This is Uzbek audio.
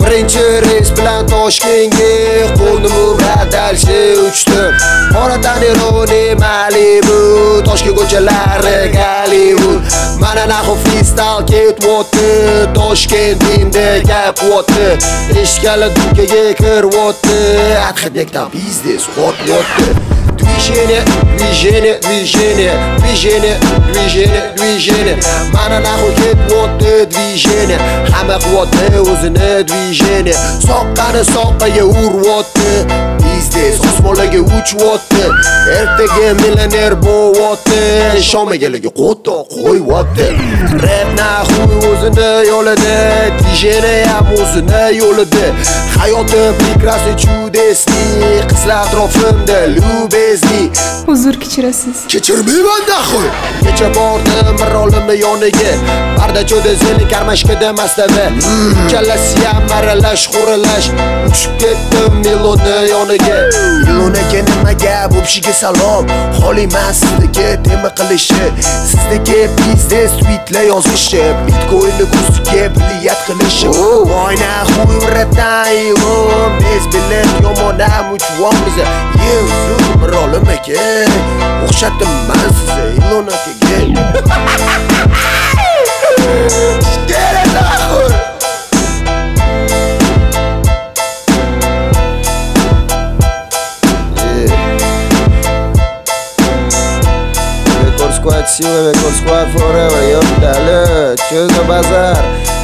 Birinchi reys bilan Toshkentga qo'ndim radalshi uchdim. Qora Tanironi Malibu, Toshkent ko'chalari Gollywood. Mana naxu freestyle ketwotdi, Toshkentimda gapwotdi. Eshkali dunkaga kirwotdi, atxidekdan biznes qotlyotdi. Движение, движение, движение, движение, движение, движение. Mana naxu ketwotdi движение. Hamma quvvatdi o'zini движение. Soqqani soqqaga urwotdi. Biznes osmonlarga uchwotdi. Ertaga millioner bo'lyapti. Ishonmaganlarga qo'to qo'yyapti. Rap naxu o'zini yo'lida, движение ham o'zini yo'lida. Hayotim прекрасный чудесный, qizlar atrofimda любезный. Uzr kechirasiz. Kechirmayman daxu. Kecha bordim Mirolimni yoniga. Barda cho'da zeli karmashkada mastava. Kallasi ham maralash, xuralash. Uchib ketdim Milonni yoniga. Milonga nima gap, o'pshiga salom. Xoliman sizniki tema qilishi. Sizniki biznes tweetlar yozishi. Bitcoinni kursiga biliyat qilishi. Voyna xuratan biz bilan yomonam uchvomiz. Yevzu Mirolim aka, o'xshatdim men sizni Ilon akaga. Record Squad, Record Squad forever, yo dale, cho'za bazar.